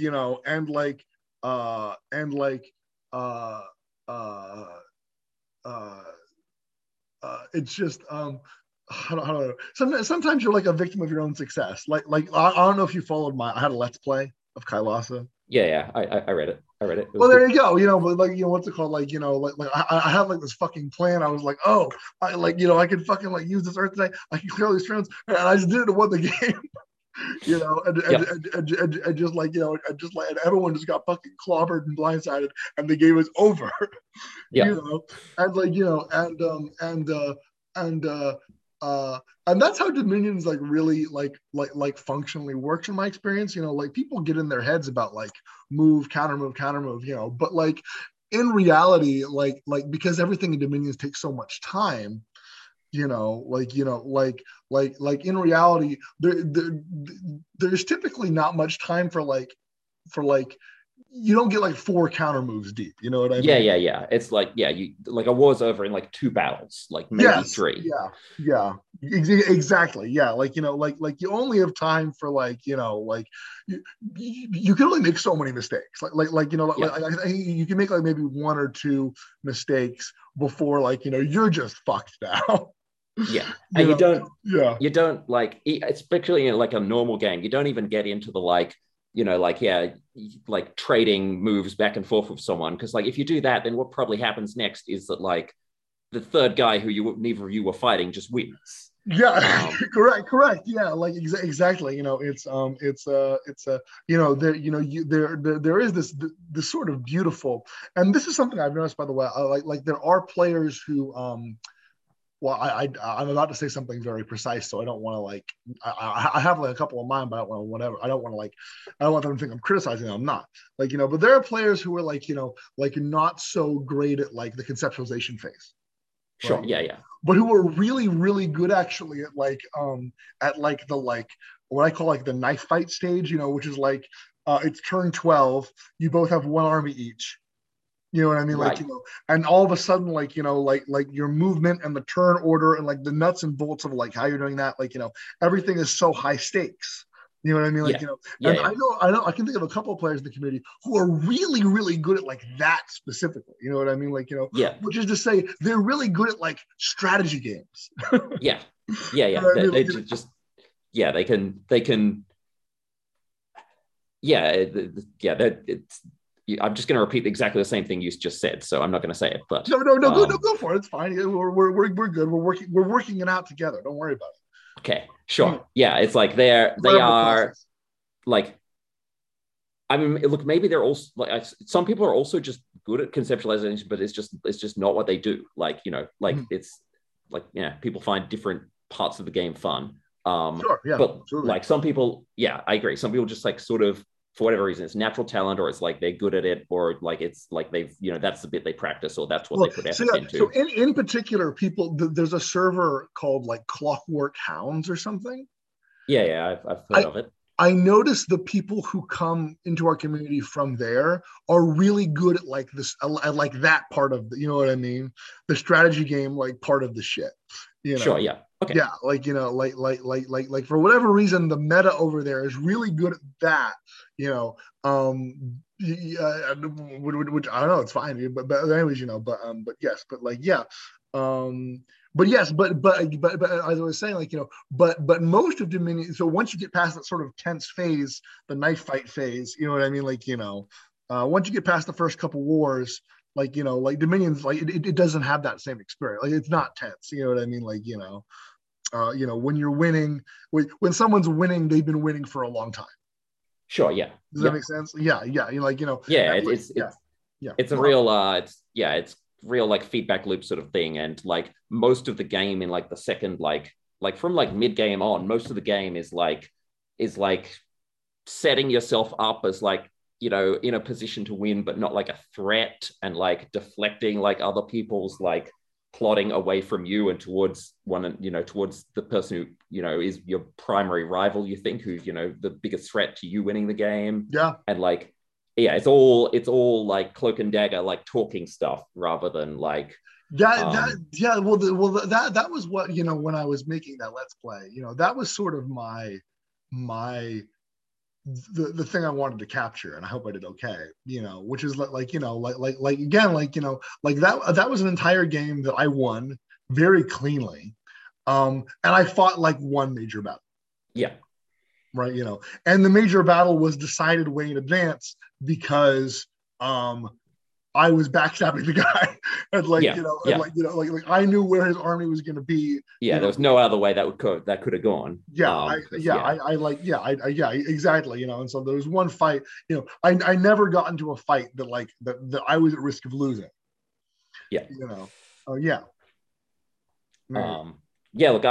and like uh uh it's just I don't know. Sometimes you're like a victim of your own success. Like I don't know if you followed I had a Let's Play of Kailasa. Yeah. I read it. It Well, good. there you go. But like, what's it called? Like, like I had like this fucking plan. I was like, oh, I could fucking like use this Earth today. I can clear all these friends, and I just did it to win the game. Yep. And just like, and everyone just got fucking clobbered and blindsided, and the game was over. Yeah. And like, and and that's how Dominions like really like functionally works in my experience. Like, people get in their heads about like move, counter move, but like in reality, because everything in Dominions takes so much time, like in reality, there's typically not much time for like you don't get like 4 counter moves deep. You know what I mean? Yeah. It's like, you like a war's over in like 2 battles, like maybe Yes. 3. Yeah. Exactly. Yeah. Like, like you only have time for like, like you can only make so many mistakes. Yeah. You can make like maybe 1 or 2 mistakes before, like, you're just fucked now. Yeah. And Yeah. you don't like, especially in like a normal game, you don't even get into the like, like trading moves back and forth with someone. Because like if you do that, then what probably happens next is that like the third guy who neither of you were fighting just wins. Yeah. Correct. Yeah, like exactly. There is this sort of beautiful, and this is something I've noticed, by the way. Like there are players who well, I'm about to say something very precise, so I don't want to like. I have like a couple of mine, but I don't want to whatever. I don't want to like. I don't want them to think I'm criticizing them. I'm not, like, But there are players who are like, like not so great at like the conceptualization phase, Sure. right? Yeah. But who are really, really good actually at like the like what I call like the knife fight stage, which is like it's turn 12. You both have 1 army each. You know what I mean? Like, Right. and all of a sudden, like, like your movement and the turn order and like the nuts and bolts of like how you're doing that, like, everything is so high stakes. You know what I mean? Like, Yeah. and Yeah. I can think of a couple of players in the community who are really, really good at like that specifically. You know what I mean? Like, Yeah. which is to say they're really good at like strategy games. Yeah. You know what I mean? They Like, just, yeah, they can, yeah, it's, I'm just going to repeat exactly the same thing you just said, so I'm not going to say it. But no, go for it. It's fine. We're good. We're working it out together. Don't worry about okay, it. sure, yeah, it's like they Whatever the are process. like, I mean, look, maybe they're also like some people are also just good at conceptualization, but it's just not what they do. Like, like Mhm. it's like, people find different parts of the game fun. Sure. Yeah. But Absolutely. like some people, yeah, I agree. Some people just like sort of, for whatever reason, it's natural talent, or it's like they're good at it, or like it's like they've, that's the bit they practice, or that's what they Well, put so effort yeah, so into. in particular, there's a server called like Clockwork Hounds or something. Yeah, I've heard I of it. I noticed the people who come into our community from there are really good at like this, at like that part of the, you know what I mean? The strategy game, like part of the shit, you Sure, know? yeah. Okay. Yeah, for whatever reason, the meta over there is really good at that. You know, which I don't know, it's fine, but anyways, but yes, but like yeah, um, but yes, but as I was saying, like but most of Dominion. So once you get past that sort of tense phase, the knife fight phase, you know what I mean? Like once you get past the first couple wars, like Dominion's like it doesn't have that same experience. Like it's not tense. You know what I mean? Like when you're winning, when someone's winning, they've been winning for a long time. Sure. Yeah. Does that Yeah. make sense? Yeah, yeah. Yeah. Yeah, yeah. It's a real it's real like feedback loop sort of thing, and like most of the game in like the second like from like mid game on, most of the game is like setting yourself up as like in a position to win, but not like a threat, and like deflecting like other people's like plotting away from you and towards towards the person who is your primary rival, you think, who's the biggest threat to you winning the game. Yeah. And like it's all like cloak and dagger, like talking stuff, rather than like yeah, that was what when I was making that let's play, that was sort of my the thing I wanted to capture, and I hope I did okay, which is again, like that was an entire game that I won very cleanly, and I fought like one major battle. Yeah. Right. And the major battle was decided way in advance because I was backstabbing the guy, and I knew where his army was going to be. Yeah, there was no other way that could have gone. Yeah, exactly. And so there was one fight. I never got into a fight that I was at risk of losing. Yeah. Oh yeah. Yeah. Look,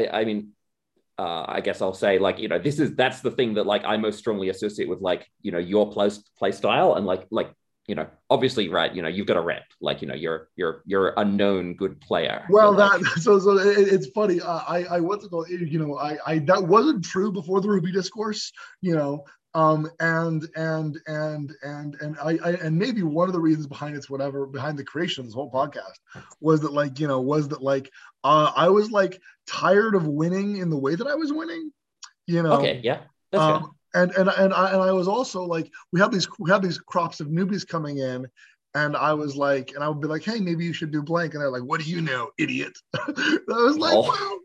I guess I'll say that's the thing that like I most strongly associate with your play style, and obviously, right, you've got a rep, you're a known good player. Well, it's funny. I what's it called? I that wasn't true before the Ruby discourse. And maybe one of the reasons behind the creation of this whole podcast was that I was like tired of winning in the way that I was winning. Okay, yeah, that's fair. And I was also like, we have these crops of newbies coming in, and I was like, and I would be like, hey, maybe you should do blank, and they're like, what do you know, idiot? I was like,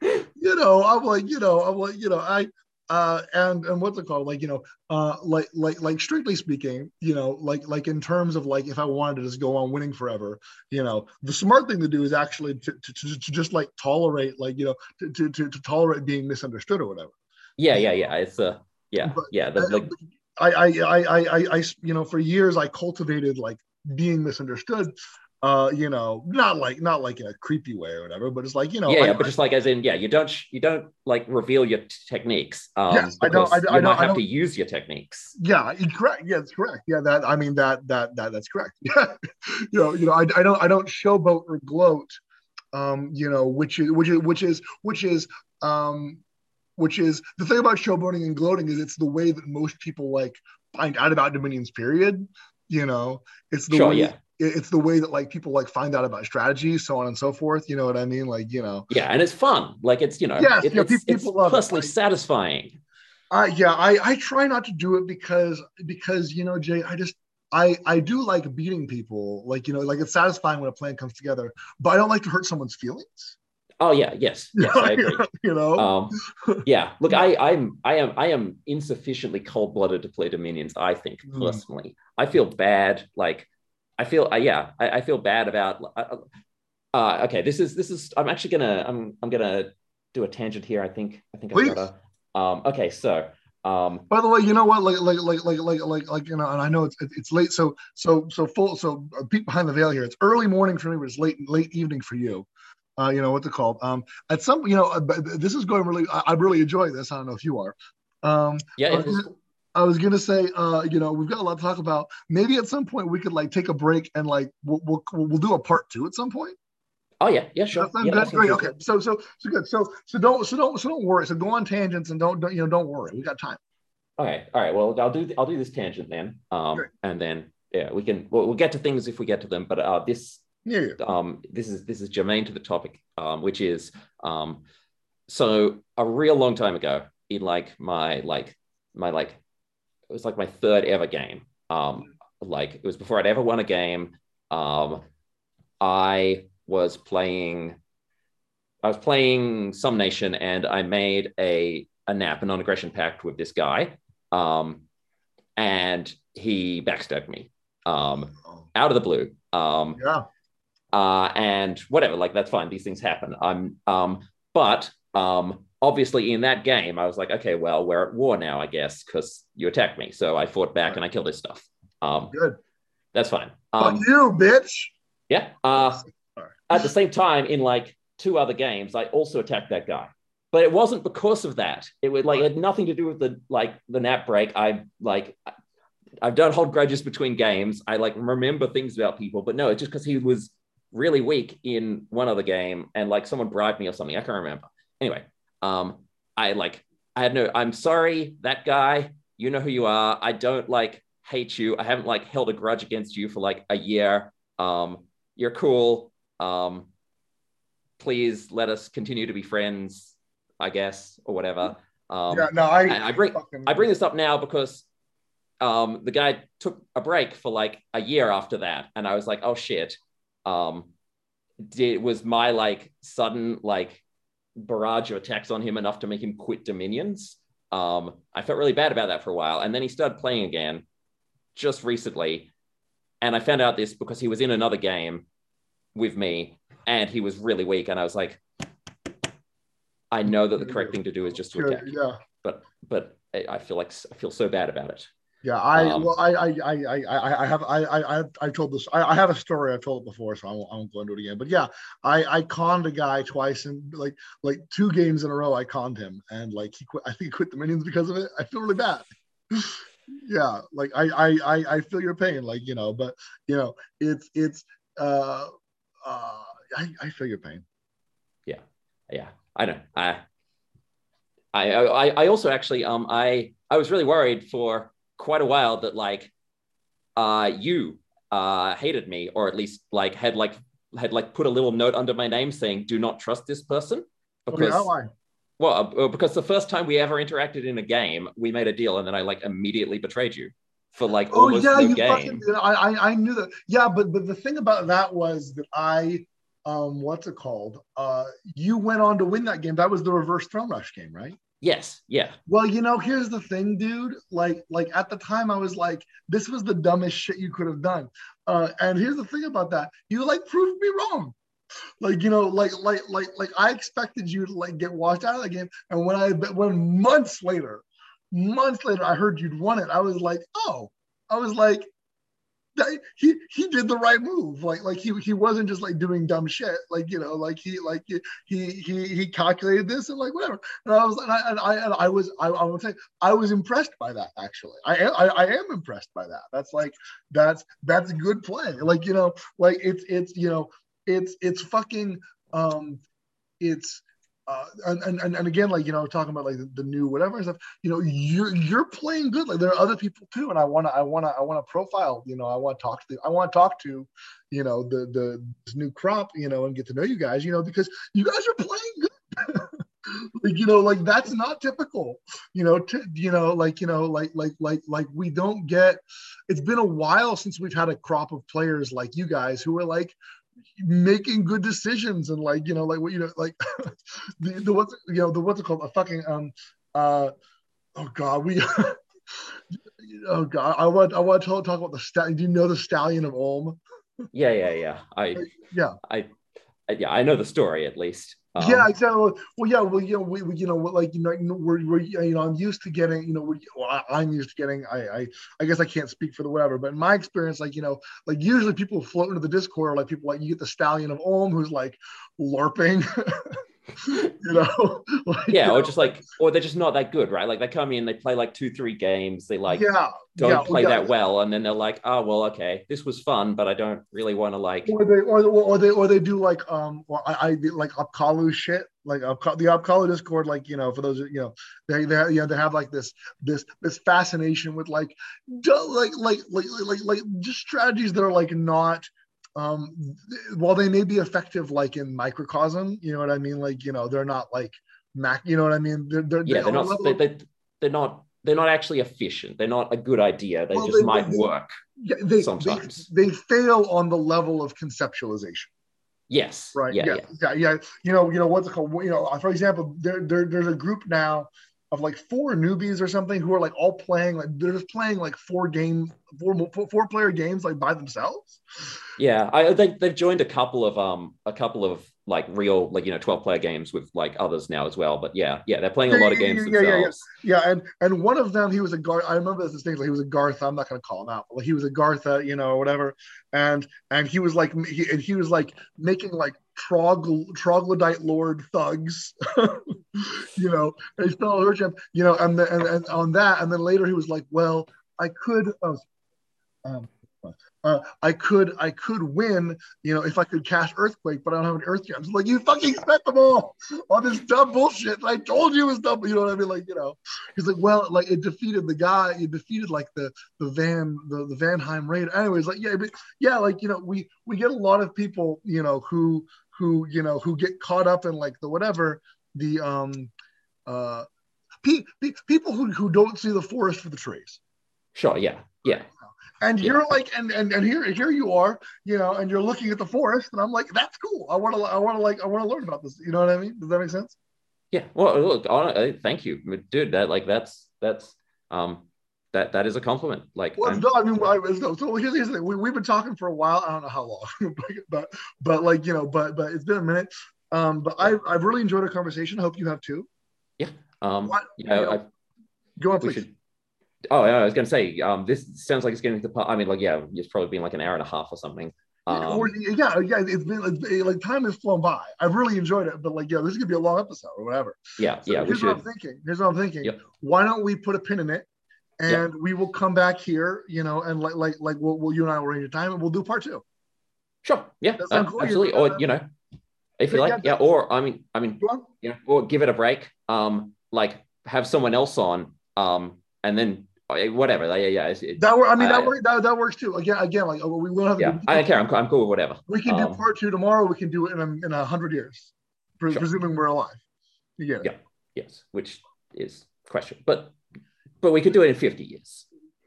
and what's it called? Strictly speaking, like in terms of like if I wanted to just go on winning forever, the smart thing to do is actually to just like tolerate to tolerate being misunderstood or whatever. Yeah. It's I for years I cultivated like being misunderstood, not like in a creepy way or whatever, but it's like but just like as in you don't like reveal your techniques. Yes, I have to use your techniques. Yeah, correct. Yeah, it's correct. Yeah, that's correct. Yeah, I don't showboat or gloat. Which is the thing about showboating and gloating is it's the way that most people like find out about Dominion's period. It's the way. Yeah. It's the way that like people like find out about strategy, so on and so forth. You know what I mean? Yeah, and it's fun. Like it's it's love personally satisfying. I try not to do it because Jay, I do like beating people. Like it's satisfying when a plan comes together, but I don't like to hurt someone's feelings. Oh yeah, yes, I agree. Yeah. Look, I am insufficiently cold-blooded to play Dominions. I think personally, I feel bad. Like, I feel bad about. Okay, this is. I'm actually gonna do a tangent here. I think Please. I've got a. Okay, so. By the way, you know what? And I know it's late. So peek behind the veil here. It's early morning for me, but it's late evening for you. What's it called? At some, this is going really. I really enjoy this. I don't know if you are. I was gonna say, we've got a lot to talk about. Maybe at some point we could like take a break and like we'll do a part 2 at some point. Oh yeah, sure. That's great. Okay, so good. So don't worry. So go on tangents and don't worry. We got time. Okay, all right. Well, I'll do this tangent then. And then we'll get to things if we get to them. But this. Yeah. This is germane to the topic, which is So a real long time ago, in like it was like my third ever game. Like it was before I'd ever won a game. Um, I was playing I was playing Some Nation, and I made a nap, a non-aggression pact with this guy. Um, and he backstabbed me out of the blue. Yeah. And whatever, like that's fine. These things happen. But obviously in that game, I was like, okay, well, we're at war now, I guess, because you attacked me. So I fought back and I killed his stuff. Good. That's fine. Fuck you, bitch. Yeah. At the same time, in like two other games, I also attacked that guy. But it wasn't because of that. It was like it had nothing to do with the nap break. I don't hold grudges between games. I like remember things about people, but no, it's just because he was really weak in one other game and like someone bribed me or something. I can't remember. Anyway, I like I had no. I'm sorry, that guy. You know who you are. I don't like hate you. I haven't like held a grudge against you for like a year. You're cool. Please let us continue to be friends, I guess, or whatever. Yeah, no, I bring this up now because the guy took a break for like a year after that, and I was like, oh shit. Was my like sudden like barrage of attacks on him enough to make him quit Dominions? I felt really bad about that for a while, and then he started playing again just recently, and I found out this because he was in another game with me, and he was really weak, and I was like, I know that the correct thing to do is just to attack. Yeah. But I feel so bad about it. Yeah, I've told this. I have a story. I've told it before, so I won't go into it again. But yeah, I conned a guy twice, and like two games in a row, I conned him, and like he quit. I think he quit the minions because of it. I feel really bad. Yeah, like I feel your pain, like but it's I feel your pain. Yeah, I know. I also actually I was really worried for quite a while that like you hated me, or at least like had put a little note under my name saying do not trust this person, because why? Well, because the first time we ever interacted in a game, we made a deal, and then I like immediately betrayed you for like almost no you game. fucking did. I knew that. Yeah, but the thing about that was that what's it called? You went on to win that game. That was the reverse Throne Rush game, right? Yes, yeah. Well, here's the thing, dude. Like at the time, I was like, this was the dumbest shit you could have done. And here's the thing about that: you like proved me wrong. Like I expected you to like get washed out of the game, and when months later, I heard you'd won it. I was like, oh, I was like, he did the right move. Like he wasn't just like doing dumb shit. Like he calculated this and like whatever. And I was I would say I was impressed by that. Actually, I am impressed by that. That's good play. Like like it's fucking it's and again, like talking about like the new whatever and stuff, you're playing good. Like there are other people too, and I want to profile. I want to talk to the this new crop, and get to know you guys, because you guys are playing good. like that's not typical, like we don't get. It's been a while since we've had a crop of players like you guys who are like making good decisions and like like what like the what's it called, a fucking oh god, we oh god, I want to talk about the stallion. Do you know the Stallion of Ulm? Yeah. I know the story at least. Yeah, exactly. Well, yeah, we like we're I'm used to getting I'm used to getting I guess I can't speak for the whatever, but in my experience, like like usually people float into the Discord, like people like you get the Stallion of Ulm who's like LARPing. Yeah, or just like, or they're just not that good, right? Like they come in, they play like 2-3 games, they like don't play that well, and then they're like, oh well, okay, this was fun, but I don't really want to like. Or they do like I like Upkalu shit, like the Upkalu Discord, like for those they have like this fascination with like just strategies that are like not while they may be effective like in microcosm, you know what I mean, like they're not like Mac. You know what I mean? Yeah, they're not actually efficient. They're not a good idea. They well, just might work yeah, sometimes. they fail on the level of conceptualization. Yes. Right. Yeah. Yeah. Yeah. Yeah. Yeah. What's it called? For example, there's a group now of like four newbies or something who are like all playing, like they're just playing like four player games like by themselves. Yeah, they've joined a couple of like real like 12-player games with like others now as well. But yeah, they're playing a Yeah, lot of yeah, games yeah, yeah, yeah, yeah. themselves. Yeah, and one of them, he was a Garth. I remember this thing like he was a Garth. I'm not going to call him out, but like he was a Garth, or whatever. And he was like he was like making like troglodyte lord thugs, and he spelled Urchin, and on that, and then later he was like, well, I could. Um, I could win, if I could cast Earthquake, but I don't have an Earth Gem. Like, you fucking spent them all on this dumb bullshit. I told you it was dumb. You know what I mean? Like, he's like, well, like it defeated the guy. It defeated like the Vanheim raid. Anyways, like yeah, like we get a lot of people, who get caught up in like the whatever the uh people who don't see the forest for the trees. Sure. Yeah. Yeah. And Yeah. you're like, and here you are, and you're looking at the forest, and I'm like, that's cool. I want to learn about this. You know what I mean? Does that make sense? Yeah. Well, look, thank you, dude. That is a compliment. Like, Well, no, I mean, so here's the thing. We've been talking for a while. I don't know how long, but like, but it's been a minute. But I've really enjoyed our conversation. I hope you have too. Yeah. Go on, we please. should. Oh, yeah, I was going to say, this sounds like it's getting to the part. I mean, like, yeah, it's probably been like an hour and a half or something. Yeah, it's been like time has flown by. I've really enjoyed it, but like, this is gonna be a long episode or whatever. Yeah, so yeah, we should. Here's what I'm thinking. Yep. Why don't we put a pin in it, and Yep. we will come back here, and like we'll you and I will arrange a time, and we'll do part two. Sure. Yeah, Cool? absolutely. Or if you like, yeah. Or I mean, or give it a break. Like have someone else on. And then whatever. Yeah. That works too. Again, like we will have. Yeah, I don't care. I'm cool with whatever. We can do part two tomorrow. We can do it in 100 years, sure. presuming we're alive. You get it? Yeah. Yes. Which is question, but we could do it in 50 years.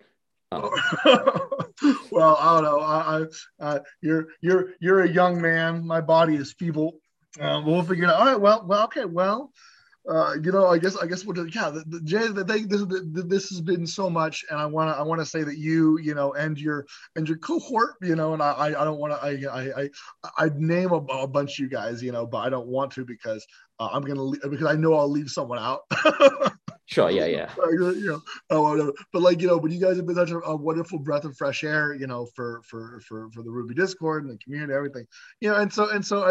Well, I don't know. You're a young man. My body is feeble. We'll figure it out. All right. Well. Okay. Well. I guess we'll do. Yeah, Jay, this has been so much, and I want to say that you and your cohort, and I don't want to. I'd name a bunch of you guys, but I don't want to because because I know I'll leave someone out. Sure. Yeah. But like but you guys have been such a wonderful breath of fresh air, for the Ruby Discord and the community, everything, and so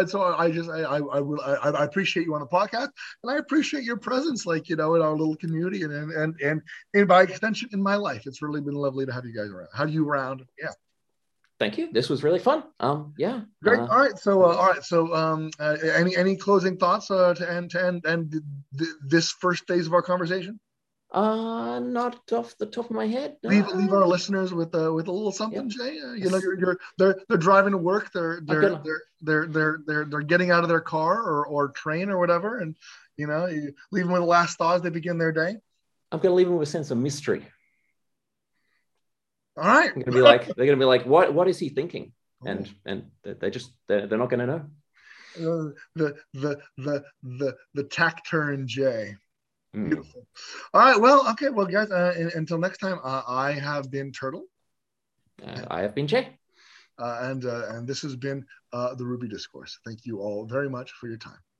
I appreciate you on the podcast, and I appreciate your presence, like in our little community, and by extension in my life. It's really been lovely to have you guys around. How do you round? Yeah. Thank you. This was really fun. Yeah. Great. All right. So, any closing thoughts to end this first phase of our conversation? Not off the top of my head. Leave our listeners with a little something, yeah. Jay. They're driving to work. They're getting out of their car or train or whatever, and you leave them with the last thoughts. They begin their day. I'm gonna leave them with a sense of mystery. All right. They're gonna be like, what is he thinking? And they're not gonna know. The taciturn Jay. Beautiful. All right. Well, okay. Well, guys, until next time, I have been Turtle. I have been Jay. And this has been the Ruby Discourse. Thank you all very much for your time.